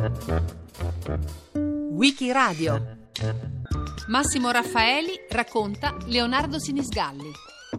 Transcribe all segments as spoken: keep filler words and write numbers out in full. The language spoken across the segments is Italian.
Wikiradio. Massimo Raffaeli racconta Leonardo Sinisgalli.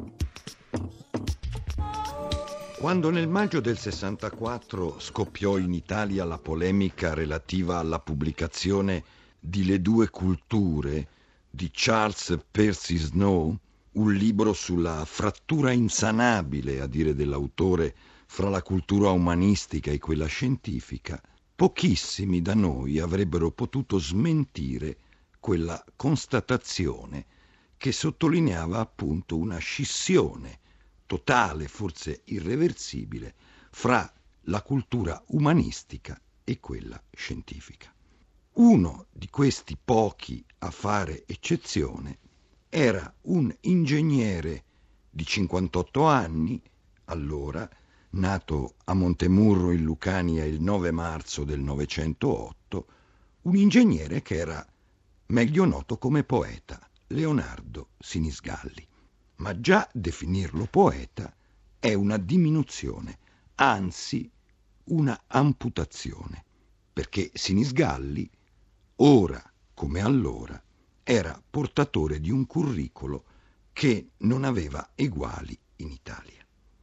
Quando nel maggio del sessantaquattro scoppiò in Italia la polemica relativa alla pubblicazione di Le due culture di Charles Percy Snow, un libro sulla frattura insanabile, a dire dell'autore, fra la cultura umanistica e quella scientifica, pochissimi da noi avrebbero potuto smentire quella constatazione che sottolineava appunto una scissione totale, forse irreversibile, fra la cultura umanistica e quella scientifica. Uno di questi pochi a fare eccezione era un ingegnere di cinquantotto anni, allora, nato a Montemurro in Lucania il nove marzo del novecentootto, un ingegnere che era meglio noto come poeta, Leonardo Sinisgalli. Ma già definirlo poeta è una diminuzione, anzi una amputazione, perché Sinisgalli, ora come allora, era portatore di un curriculum che non aveva eguali in Italia.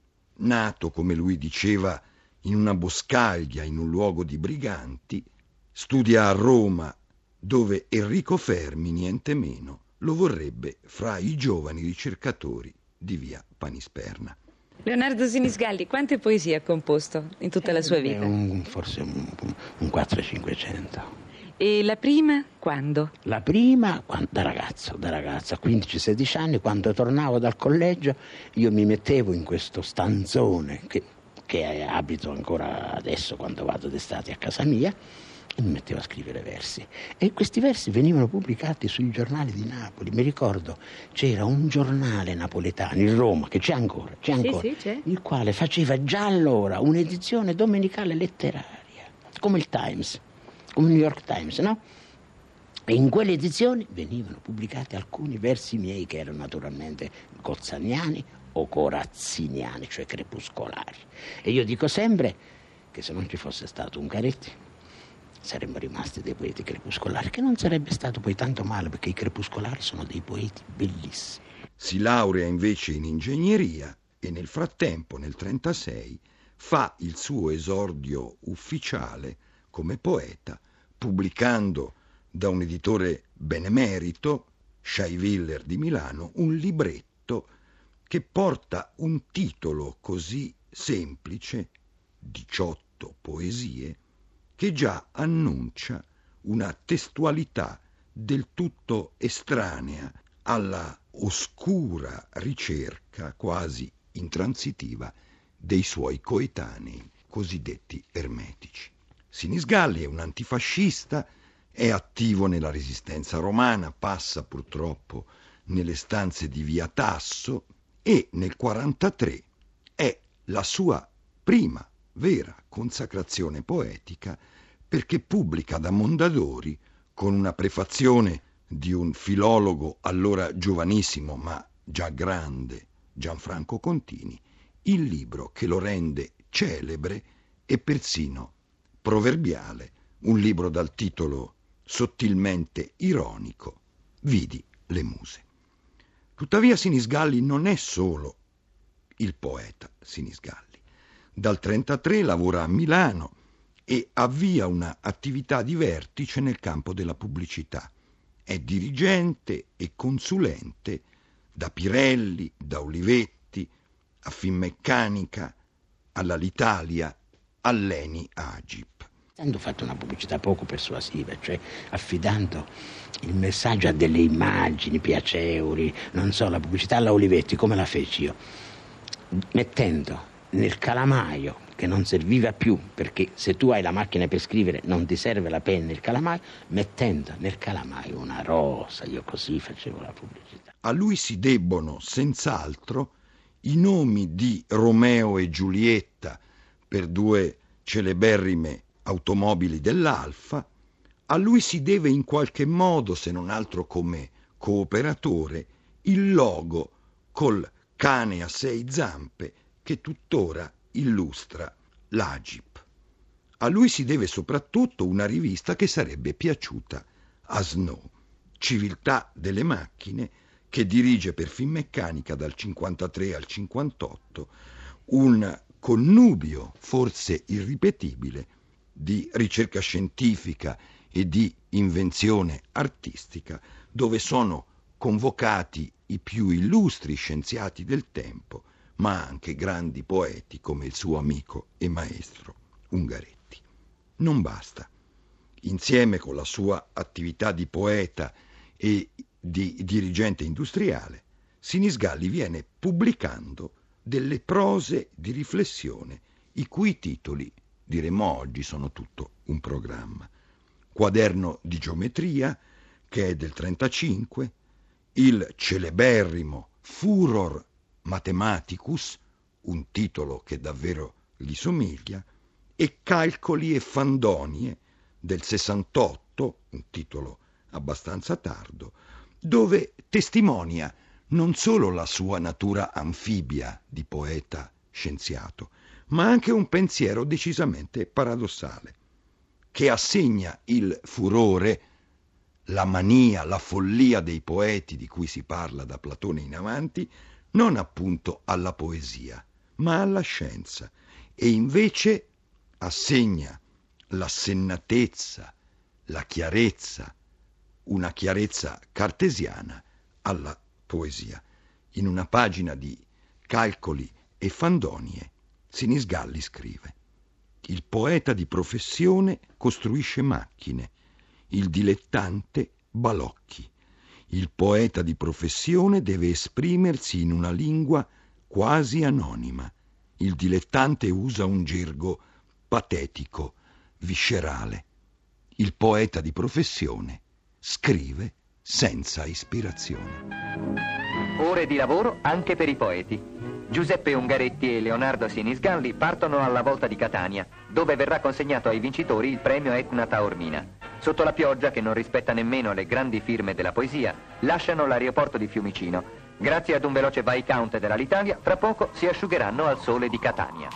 Nato, come lui diceva, in una boscaglia, in un luogo di briganti, studia a Roma, dove Enrico Fermi, niente meno, lo vorrebbe fra i giovani ricercatori di via Panisperna. Leonardo Sinisgalli, quante poesie ha composto in tutta eh, la sua vita? Un, forse un, un quattrocento cinquecento. E la prima quando? La prima quando, da ragazzo, da ragazzo, a quindici sedici anni, quando tornavo dal collegio, io mi mettevo in questo stanzone che, che abito ancora adesso quando vado d'estate a casa mia, e mi mettevo a scrivere versi. E questi versi venivano pubblicati sui giornali di Napoli. Mi ricordo, c'era un giornale napoletano in Roma, che c'è ancora, c'è ancora, sì, sì, c'è. il quale faceva già allora un'edizione domenicale letteraria, come il Times, come il New York Times, no? E in quelle edizioni venivano pubblicati alcuni versi miei che erano naturalmente gozzaniani o corazziniani, cioè crepuscolari. E io dico sempre che se non ci fosse stato Ungaretti saremmo rimasti dei poeti crepuscolari, che non sarebbe stato poi tanto male, perché i crepuscolari sono dei poeti bellissimi. Si laurea invece in ingegneria e nel frattempo, nel trentasei, fa il suo esordio ufficiale come poeta, pubblicando da un editore benemerito, Schaywiller di Milano, un libretto che porta un titolo così semplice, diciotto poesie, che già annuncia una testualità del tutto estranea alla oscura ricerca quasi intransitiva dei suoi coetanei cosiddetti ermetici. Sinisgalli è un antifascista, è attivo nella resistenza romana, passa purtroppo nelle stanze di via Tasso e nel quarantatré è la sua prima vera consacrazione poetica, perché pubblica da Mondadori, con una prefazione di un filologo allora giovanissimo ma già grande, Gianfranco Contini, il libro che lo rende celebre e persino proverbiale, un libro dal titolo sottilmente ironico, Vidi le muse. Tuttavia Sinisgalli non è solo il poeta Sinisgalli. Dal trentatré lavora a Milano e avvia una attività di vertice nel campo della pubblicità. È dirigente e consulente da Pirelli, da Olivetti, a Finmeccanica, all'Alitalia, all'Eni Agip. Hanno fatto una pubblicità poco persuasiva, cioè affidando il messaggio a delle immagini piacevoli, non so, la pubblicità alla Olivetti, come la feci io, mettendo nel calamaio, che non serviva più, perché se tu hai la macchina per scrivere non ti serve la penna e il calamaio, mettendo nel calamaio una rosa, io così facevo la pubblicità. A lui si debbono senz'altro i nomi di Romeo e Giulietta per due celeberrime automobili dell'Alfa, a lui si deve in qualche modo, se non altro come cooperatore, il logo col cane a sei zampe che tuttora illustra l'Agip. A lui si deve soprattutto una rivista che sarebbe piaciuta a Snow, Civiltà delle macchine, che dirige per Finmeccanica dal cinquantatré al cinquantotto, un connubio forse irripetibile di ricerca scientifica e di invenzione artistica, dove sono convocati i più illustri scienziati del tempo, ma anche grandi poeti come il suo amico e maestro Ungaretti. Non basta. Insieme con la sua attività di poeta e di dirigente industriale, Sinisgalli viene pubblicando delle prose di riflessione, i cui titoli, diremmo oggi, sono tutto un programma. Quaderno di geometria, che è del trentacinque, il celeberrimo Furor Mathematicus, un titolo che davvero gli somiglia, e Calcoli e fandonie del sessantotto, un titolo abbastanza tardo, dove testimonia non solo la sua natura anfibia di poeta scienziato, ma anche un pensiero decisamente paradossale, che assegna il furore, la mania, la follia dei poeti di cui si parla da Platone in avanti, non appunto alla poesia, ma alla scienza, e invece assegna l'assennatezza, la chiarezza, una chiarezza cartesiana alla poesia. In una pagina di Calcoli e fandonie, Sinisgalli scrive: il poeta di professione costruisce macchine, il dilettante balocchi. Il poeta di professione deve esprimersi in una lingua quasi anonima. Il dilettante usa un gergo patetico, viscerale. Il poeta di professione scrive senza ispirazione. Ore di lavoro anche per i poeti. Giuseppe Ungaretti e Leonardo Sinisgalli partono alla volta di Catania, dove verrà consegnato ai vincitori il premio Etna Taormina. Sotto la pioggia, che non rispetta nemmeno le grandi firme della poesia, lasciano l'aeroporto di Fiumicino. Grazie ad un veloce bycount dell'Alitalia, fra poco si asciugheranno al sole di Catania.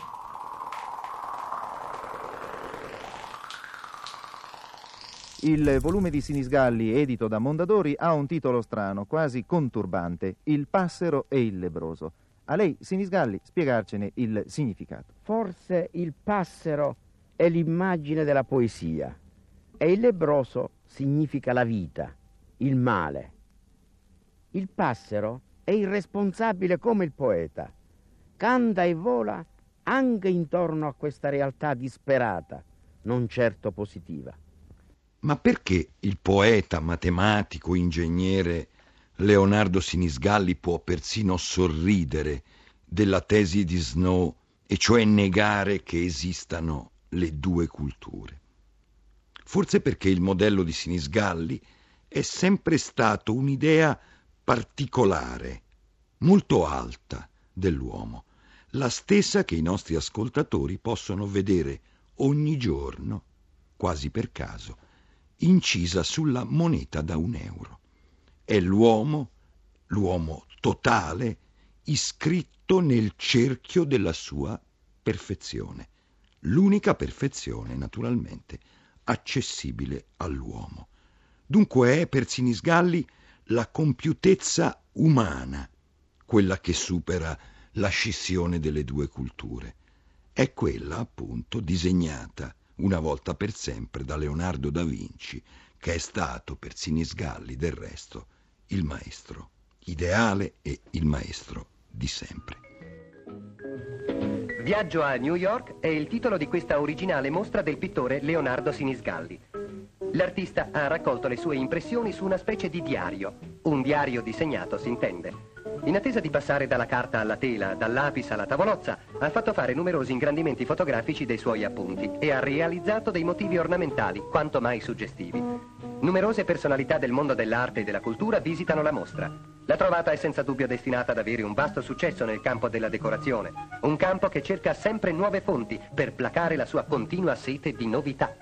Il volume di Sinisgalli, edito da Mondadori, ha un titolo strano, quasi conturbante: Il passero e il lebbroso. A lei, Sinisgalli, spiegarcene il significato. Forse il passero è l'immagine della poesia e il lebbroso significa la vita, il male. Il passero è irresponsabile come il poeta, canta e vola anche intorno a questa realtà disperata, non certo positiva. Ma perché il poeta, matematico, ingegnere Leonardo Sinisgalli può persino sorridere della tesi di Snow, e cioè negare che esistano le due culture? Forse perché il modello di Sinisgalli è sempre stato un'idea particolare, molto alta dell'uomo, la stessa che i nostri ascoltatori possono vedere ogni giorno, quasi per caso, incisa sulla moneta da un euro. È l'uomo, l'uomo totale, iscritto nel cerchio della sua perfezione, l'unica perfezione, naturalmente, accessibile all'uomo. Dunque è per Sinisgalli la compiutezza umana quella che supera la scissione delle due culture. È quella, appunto, disegnata una volta per sempre da Leonardo da Vinci, che è stato per Sinisgalli, del resto, il maestro ideale e il maestro di sempre. Viaggio a New York è il titolo di questa originale mostra del pittore Leonardo Sinisgalli. L'artista ha raccolto le sue impressioni su una specie di diario, un diario disegnato, si intende. In attesa di passare dalla carta alla tela, dall'apis alla tavolozza, ha fatto fare numerosi ingrandimenti fotografici dei suoi appunti e ha realizzato dei motivi ornamentali quanto mai suggestivi. Numerose personalità del mondo dell'arte e della cultura visitano la mostra. La trovata è senza dubbio destinata ad avere un vasto successo nel campo della decorazione, un campo che cerca sempre nuove fonti per placare la sua continua sete di novità.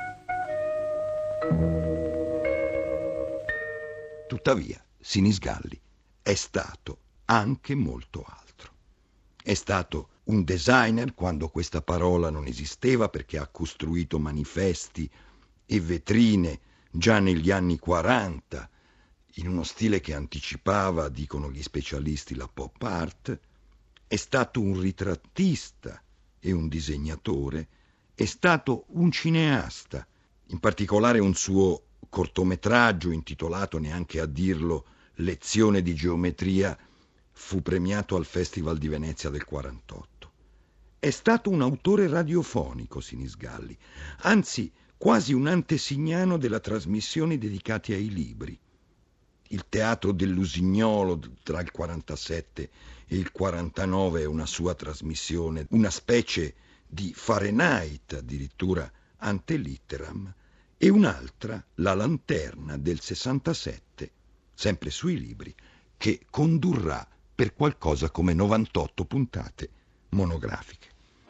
Tuttavia, Sinisgalli è stato anche molto altro. È stato un designer quando questa parola non esisteva, perché ha costruito manifesti e vetrine già negli anni quaranta, in uno stile che anticipava, dicono gli specialisti, la pop art. È stato un ritrattista e un disegnatore, è stato un cineasta, in particolare un suo cortometraggio intitolato, neanche a dirlo, Lezione di geometria, fu premiato al Festival di Venezia del quarantotto. È stato un autore radiofonico, Sinisgalli, anzi quasi un antesignano della trasmissione dedicate ai libri. Il Teatro dell'Usignolo tra il quarantasette e il quarantanove è una sua trasmissione, una specie di Fahrenheit, addirittura ante litteram, e un'altra, La Lanterna del sessantasette, sempre sui libri, che condurrà per qualcosa come novantotto puntate monografiche.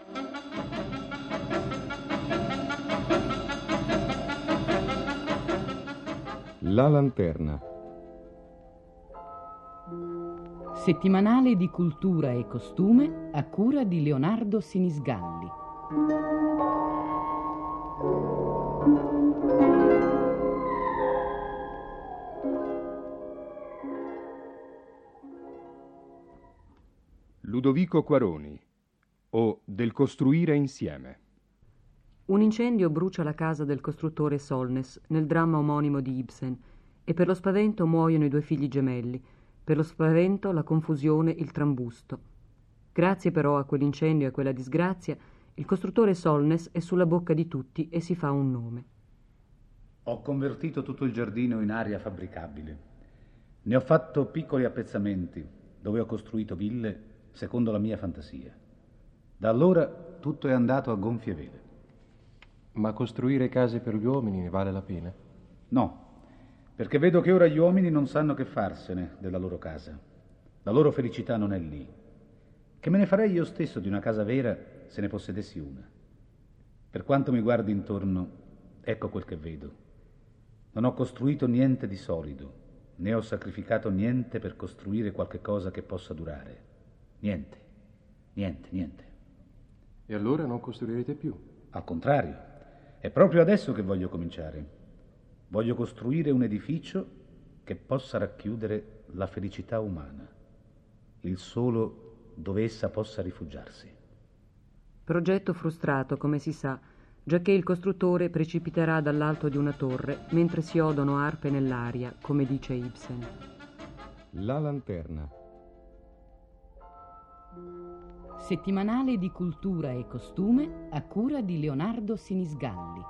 La Lanterna. Settimanale di cultura e costume a cura di Leonardo Sinisgalli. Ludovico Quaroni, o Del costruire insieme. Un incendio brucia la casa del costruttore Solness nel dramma omonimo di Ibsen e per lo spavento muoiono i due figli gemelli, per lo spavento, la confusione, il trambusto. Grazie però a quell'incendio e a quella disgrazia, il costruttore Solness è sulla bocca di tutti e si fa un nome. Ho convertito tutto il giardino in area fabbricabile. Ne ho fatto piccoli appezzamenti dove ho costruito ville secondo la mia fantasia. Da allora tutto è andato a gonfie vele. Ma costruire case per gli uomini ne vale la pena? No, perché vedo che ora gli uomini non sanno che farsene della loro casa. La loro felicità non è lì. Che me ne farei io stesso di una casa vera se ne possedessi una? Per quanto mi guardi intorno, ecco quel che vedo. Non ho costruito niente di solido, né ho sacrificato niente per costruire qualche cosa che possa durare. Niente, niente, niente. E allora non costruirete più? Al contrario, è proprio adesso che voglio cominciare. Voglio costruire un edificio che possa racchiudere la felicità umana, il solo dove essa possa rifugiarsi. Progetto frustrato, come si sa, giacché il costruttore precipiterà dall'alto di una torre mentre si odono arpe nell'aria, come dice Ibsen. La Lanterna. Settimanale di cultura e costume a cura di Leonardo Sinisgalli.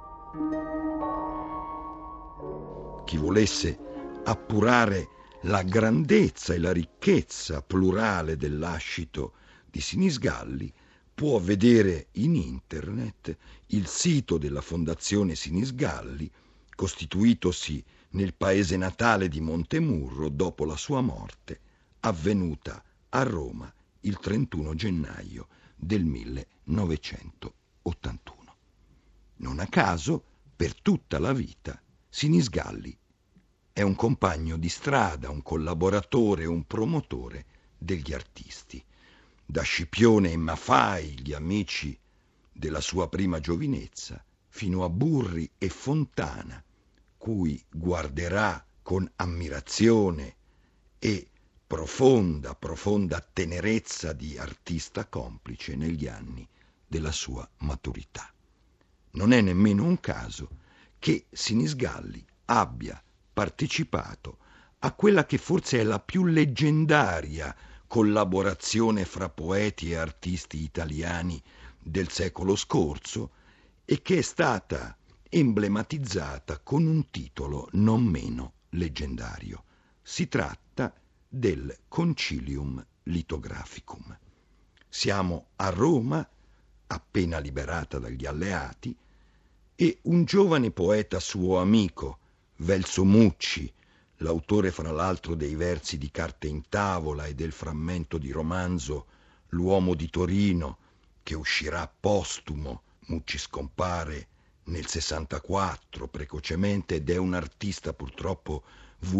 Chi volesse appurare la grandezza e la ricchezza plurale del lascito di Sinisgalli può vedere in internet il sito della Fondazione Sinisgalli, costituitosi nel paese natale di Montemurro dopo la sua morte, avvenuta a Roma il trentuno gennaio del millenovecentottantuno. Non a caso, per tutta la vita, Sinisgalli è un compagno di strada, un collaboratore, un promotore degli artisti. Da Scipione e Maffei, gli amici della sua prima giovinezza, fino a Burri e Fontana, cui guarderà con ammirazione e profonda, profonda tenerezza di artista complice negli anni della sua maturità. Non è nemmeno un caso che Sinisgalli abbia partecipato a quella che forse è la più leggendaria collaborazione fra poeti e artisti italiani del secolo scorso e che è stata emblematizzata con un titolo non meno leggendario. Si tratta del Concilium Lithographicum. Siamo a Roma, appena liberata dagli alleati, e un giovane poeta suo amico, Velso Mucci, l'autore fra l'altro dei versi di Carte in tavola e del frammento di romanzo L'uomo di Torino, che uscirà postumo. Mucci scompare nel sessantaquattro precocemente ed è un artista purtroppo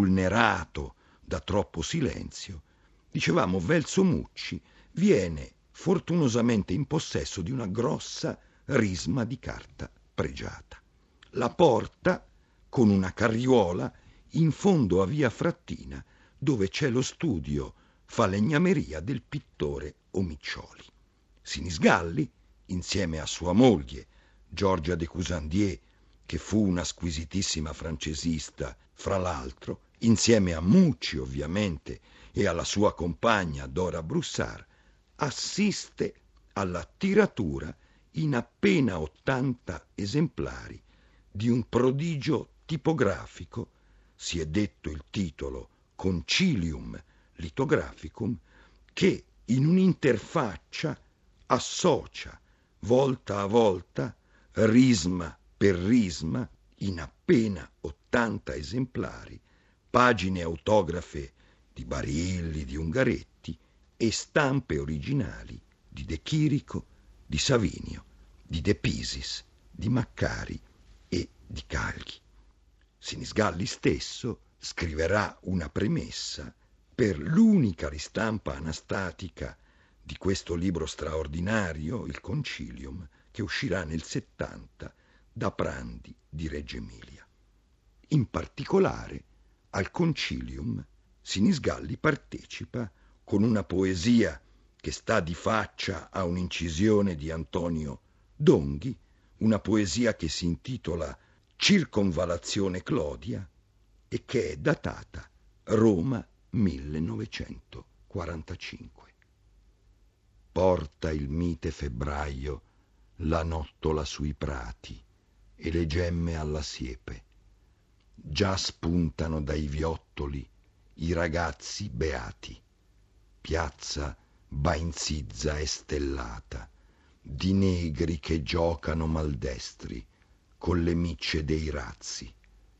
vulnerato da troppo silenzio. Dicevamo, Velso Mucci viene fortunosamente in possesso di una grossa risma di carta pregiata. La porta con una carriola in fondo a via Frattina, dove c'è lo studio falegnameria del pittore Omiccioli. Sinisgalli, insieme a sua moglie, Giorgia de Cusandier, che fu una squisitissima francesista, fra l'altro, insieme a Mucci ovviamente e alla sua compagna Dora Broussard, assiste alla tiratura in appena ottanta esemplari di un prodigio tipografico, si è detto il titolo Concilium Lithographicum, che in un'interfaccia associa volta a volta, risma per risma, in appena ottanta esemplari, pagine autografe di Barilli, di Ungaretti e stampe originali di De Chirico, di Savinio, di De Pisis, di Maccari e di Cagli. Sinisgalli stesso scriverà una premessa per l'unica ristampa anastatica di questo libro straordinario, il Concilium, che uscirà nel settanta da Prandi di Reggio Emilia. In particolare, al Concilium Sinisgalli partecipa con una poesia che sta di faccia a un'incisione di Antonio Donghi, una poesia che si intitola Circonvallazione Clodia e che è datata Roma millenovecentoquarantacinque. Porta il mite febbraio la nottola sui prati e le gemme alla siepe. Già spuntano dai viottoli i ragazzi beati. Piazza Bainzizza è stellata di negri che giocano maldestri con le micce dei razzi.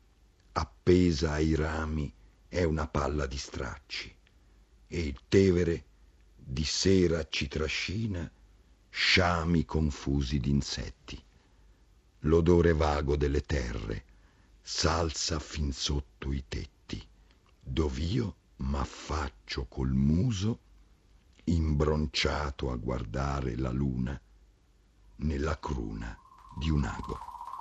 Appesa ai rami è una palla di stracci e il Tevere di sera ci trascina sciami confusi d'insetti. L'odore vago delle terre s'alza fin sotto i tetti, dov'io m'affaccio col muso imbronciato a guardare la luna nella cruna di un ago.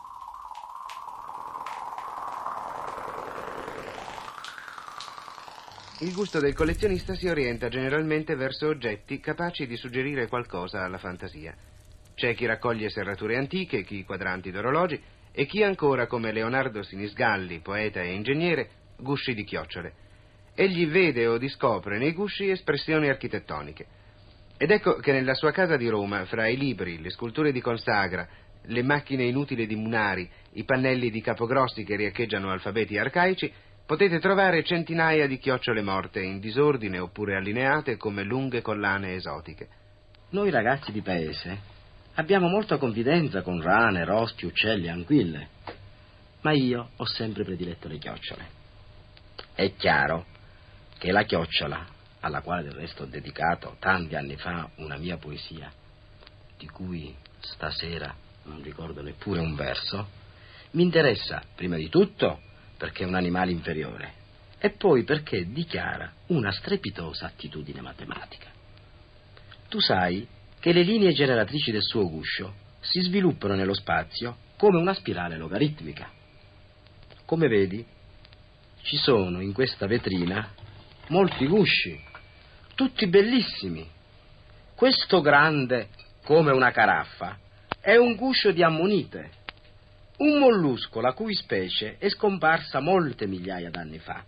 Il gusto del collezionista si orienta generalmente verso oggetti capaci di suggerire qualcosa alla fantasia. C'è chi raccoglie serrature antiche, chi quadranti d'orologi e chi ancora, come Leonardo Sinisgalli, poeta e ingegnere, gusci di chiocciole. Egli vede o discopre nei gusci espressioni architettoniche. Ed ecco che nella sua casa di Roma, fra i libri, le sculture di Consagra, le macchine inutili di Munari, i pannelli di Capogrossi che riecheggiano alfabeti arcaici, potete trovare centinaia di chiocciole morte, in disordine oppure allineate come lunghe collane esotiche. Noi ragazzi di paese abbiamo molta confidenza con rane, rospi, uccelli, anguille, ma io ho sempre prediletto le chiocciole. È chiaro che la chiocciola, alla quale del resto ho dedicato tanti anni fa una mia poesia, di cui stasera non ricordo neppure un verso, mi interessa prima di tutto perché è un animale inferiore e poi perché dichiara una strepitosa attitudine matematica. Tu sai che le linee generatrici del suo guscio si sviluppano nello spazio come una spirale logaritmica. Come vedi, ci sono in questa vetrina molti gusci, tutti bellissimi. Questo grande come una caraffa è un guscio di ammonite, un mollusco la cui specie è scomparsa molte migliaia d'anni fa.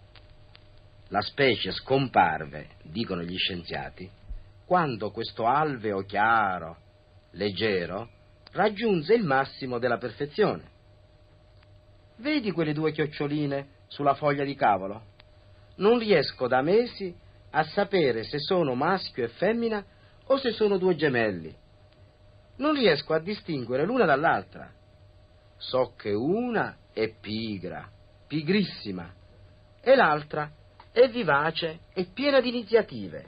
La specie scomparve, dicono gli scienziati, quando questo alveo chiaro, leggero, raggiunse il massimo della perfezione. Vedi quelle due chioccioline sulla foglia di cavolo? Non riesco da mesi a sapere se sono maschio e femmina o se sono due gemelli. Non riesco a distinguere l'una dall'altra. So che una è pigra, pigrissima, e l'altra è vivace e piena di iniziative.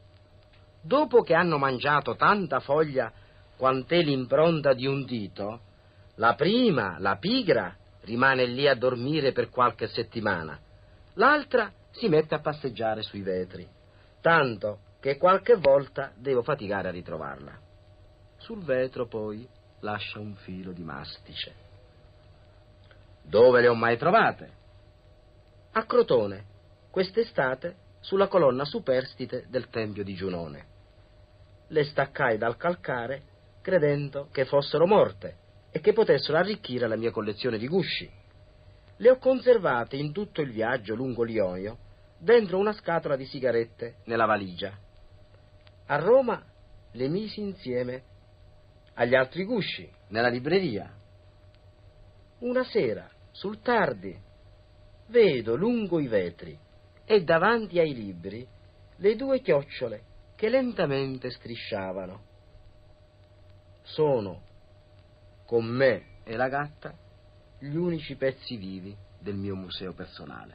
Dopo che hanno mangiato tanta foglia quant'è l'impronta di un dito, la prima, la pigra, rimane lì a dormire per qualche settimana, l'altra si mette a passeggiare sui vetri, tanto che qualche volta devo faticare a ritrovarla. Sul vetro poi lascia un filo di mastice. Dove le ho mai trovate? A Crotone, quest'estate, sulla colonna superstite del tempio di Giunone. Le staccai dal calcare credendo che fossero morte e che potessero arricchire la mia collezione di gusci. Le ho conservate in tutto il viaggio lungo l'Ionio dentro una scatola di sigarette nella valigia. A Roma le misi insieme agli altri gusci nella libreria. Una sera, sul tardi, vedo lungo i vetri e davanti ai libri le due chiocciole che lentamente strisciavano. Sono, con me e la gatta, gli unici pezzi vivi del mio museo personale.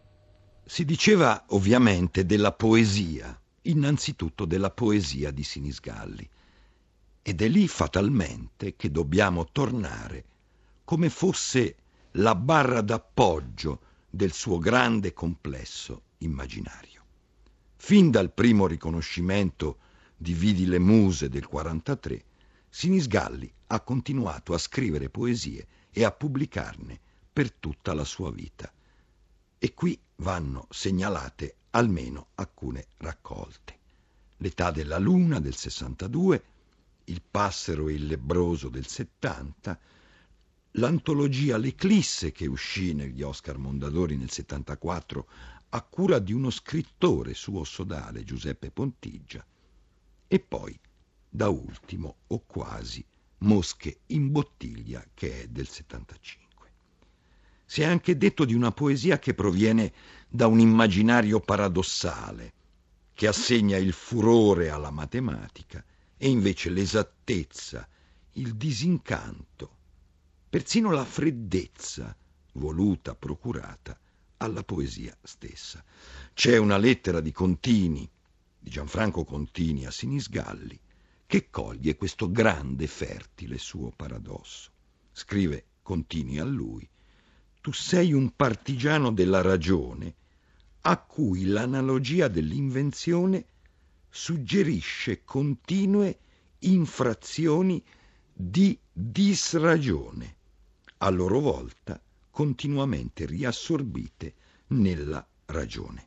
Si diceva ovviamente della poesia, innanzitutto della poesia di Sinisgalli, ed è lì fatalmente che dobbiamo tornare come fosse la barra d'appoggio del suo grande complesso immaginario. Fin dal primo riconoscimento di Vidi le Muse del quarantatré, Sinisgalli ha continuato a scrivere poesie e a pubblicarne per tutta la sua vita. E qui vanno segnalate almeno alcune raccolte. L'età della luna del sessantadue, Il passero e il lebbroso del settanta, l'antologia L'Eclisse che uscì negli Oscar Mondadori nel settantaquattro a cura di uno scrittore suo sodale, Giuseppe Pontigia, e poi, da ultimo o quasi, Mosche in bottiglia che è del settantacinque. Si è anche detto di una poesia che proviene da un immaginario paradossale, che assegna il furore alla matematica e invece l'esattezza, il disincanto, persino la freddezza voluta, procurata alla poesia stessa. C'è una lettera di Contini, di Gianfranco Contini a Sinisgalli, che coglie questo grande fertile suo paradosso. Scrive Contini a lui: tu sei un partigiano della ragione a cui l'analogia dell'invenzione suggerisce continue infrazioni di disragione, a loro volta continuamente riassorbite nella ragione.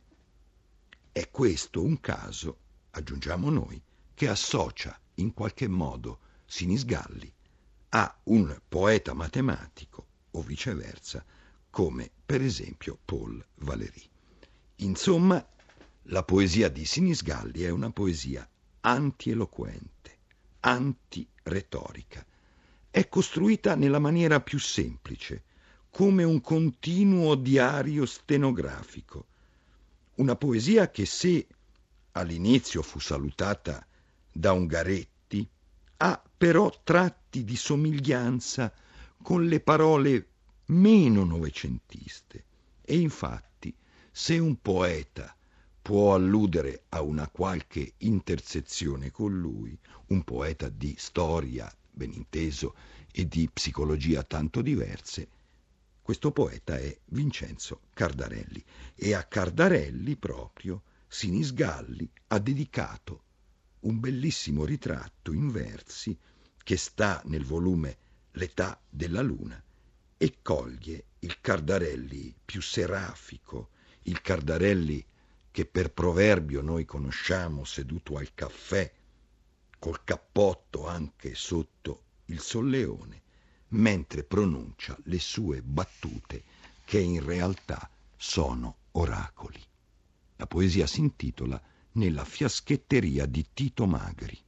È questo un caso, aggiungiamo noi, che associa in qualche modo Sinisgalli a un poeta matematico o viceversa, come per esempio Paul Valéry. Insomma, la poesia di Sinisgalli è una poesia antieloquente, antiretorica. È costruita nella maniera più semplice, come un continuo diario stenografico. Una poesia che, se all'inizio fu salutata da Ungaretti, ha però tratti di somiglianza con le parole meno novecentiste. E infatti, se un poeta può alludere a una qualche intersezione con lui, un poeta di storia, ben inteso, e di psicologia tanto diverse, questo poeta è Vincenzo Cardarelli. E a Cardarelli proprio Sinisgalli ha dedicato un bellissimo ritratto in versi che sta nel volume L'età della luna e coglie il Cardarelli più serafico, il Cardarelli che per proverbio noi conosciamo seduto al caffè, col cappotto anche sotto il solleone, mentre pronuncia le sue battute che in realtà sono oracoli. La poesia si intitola Nella fiaschetteria di Tito Magri.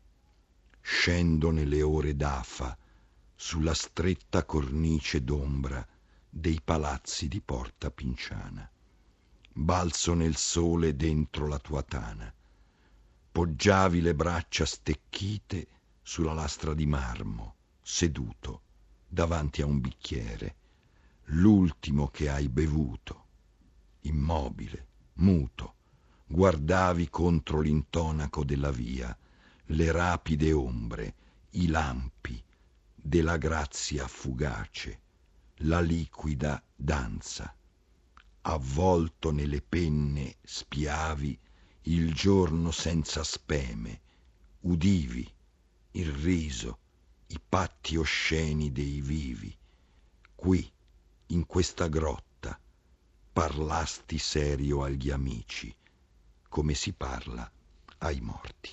Scendo nelle ore d'afa sulla stretta cornice d'ombra dei palazzi di Porta Pinciana. Balzo nel sole dentro la tua tana. Poggiavi le braccia stecchite sulla lastra di marmo, seduto davanti a un bicchiere, l'ultimo che hai bevuto. Immobile, muto, guardavi contro l'intonaco della via le rapide ombre, i lampi della grazia fugace, la liquida danza. Avvolto nelle penne spiavi il giorno senza speme, udivi il riso, i patti osceni dei vivi. Qui, in questa grotta, parlasti serio agli amici, come si parla ai morti.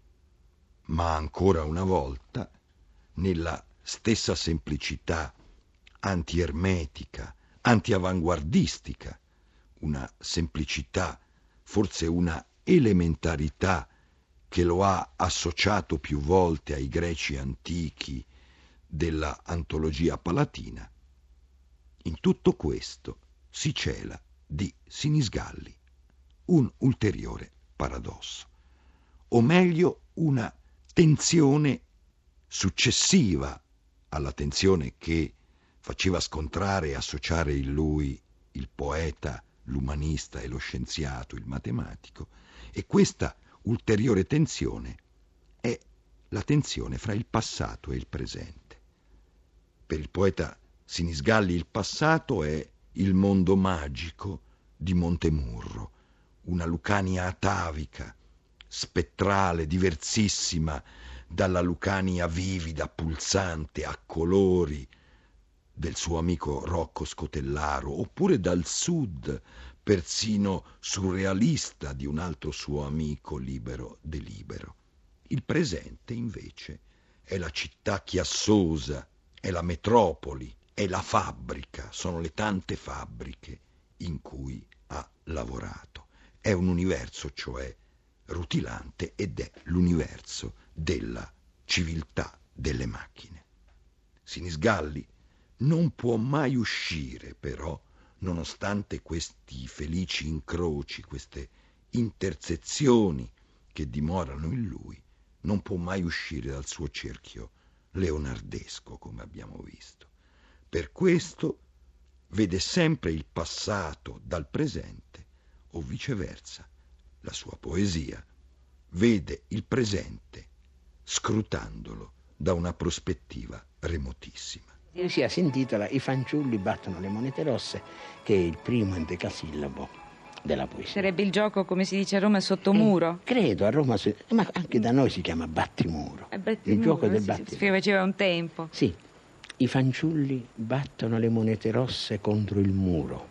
Ma ancora una volta, nella stessa semplicità antiermetica, antiavanguardistica, una semplicità, forse una elementarità che lo ha associato più volte ai greci antichi della antologia palatina, in tutto questo si cela di Sinisgalli un ulteriore paradosso, o meglio una tensione successiva alla tensione che faceva scontrare e associare in lui il poeta, l'umanista e lo scienziato, il matematico, e questa ulteriore tensione è la tensione fra il passato e il presente. Per il poeta Sinisgalli il passato è il mondo magico di Montemurro, una Lucania atavica, spettrale, diversissima dalla Lucania vivida, pulsante, a colori del suo amico Rocco Scotellaro, oppure dal sud, persino surrealista, di un altro suo amico Libero De Libero. Il presente, invece, è la città chiassosa, è la metropoli, è la fabbrica, sono le tante fabbriche in cui ha lavorato. È un universo, cioè, rutilante, ed è l'universo della civiltà delle macchine. Sinisgalli non può mai uscire, però, nonostante questi felici incroci, queste intersezioni che dimorano in lui, non può mai uscire dal suo cerchio leonardesco, come abbiamo visto. Per questo vede sempre il passato dal presente, o viceversa. La sua poesia vede il presente scrutandolo da una prospettiva remotissima. La poesia si intitola I fanciulli battono le monete rosse, che è il primo endecasillabo della poesia. Sarebbe il gioco, come si dice a Roma, sottomuro? Eh, credo, a Roma, ma anche da noi si chiama battimuro. Eh, battimuro, il gioco del si, battimuro. Si faceva un tempo. Sì, i fanciulli battono le monete rosse contro il muro,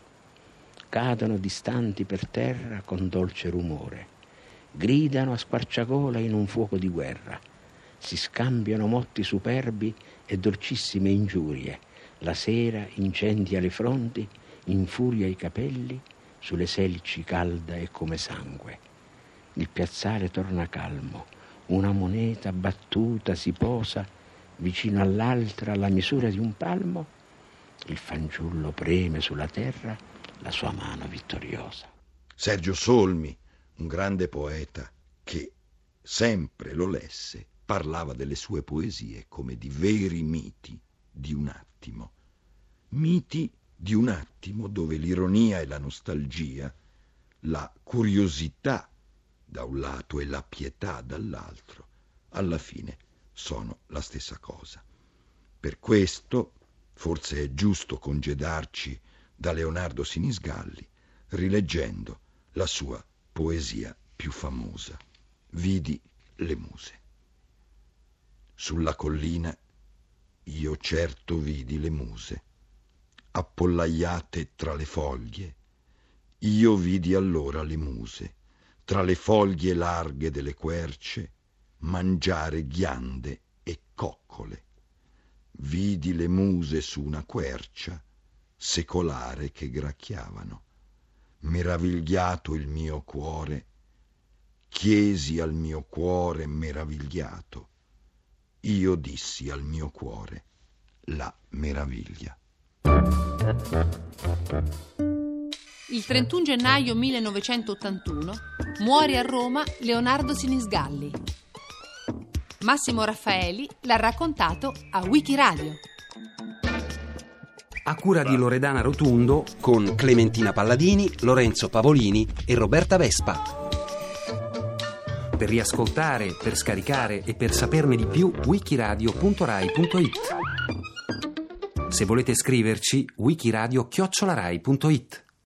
cadono distanti per terra con dolce rumore, gridano a squarciagola in un fuoco di guerra, si scambiano motti superbi e dolcissime ingiurie, la sera incendia le fronti, infuria i capelli, sulle selci calda e come sangue. Il piazzale torna calmo, una moneta battuta si posa vicino all'altra alla misura di un palmo, il fanciullo preme sulla terra la sua mano vittoriosa. Sergio Solmi, un grande poeta che sempre lo lesse, parlava delle sue poesie come di veri miti di un attimo. Miti di un attimo dove l'ironia e la nostalgia, la curiosità da un lato e la pietà dall'altro, alla fine sono la stessa cosa. Per questo, forse è giusto congedarci da Leonardo Sinisgalli, rileggendo la sua poesia più famosa, Vidi le muse. Sulla collina io certo vidi le muse, appollaiate tra le foglie. Io vidi allora le muse, tra le foglie larghe delle querce, mangiare ghiande e coccole. Vidi le muse su una quercia secolare che gracchiavano. Meravigliato il mio cuore, chiesi al mio cuore meravigliato. Io dissi al mio cuore la meraviglia. Il trentuno gennaio millenovecentottantuno muore a Roma Leonardo Sinisgalli. Massimo Raffaeli l'ha raccontato a Wikiradio. A cura di Loredana Rotundo, con Clementina Palladini, Lorenzo Pavolini e Roberta Vespa. Per riascoltare, per scaricare e per saperne di più, wikiradio punto rai punto it. Se volete scriverci, wikiradio chiocciola rai punto it.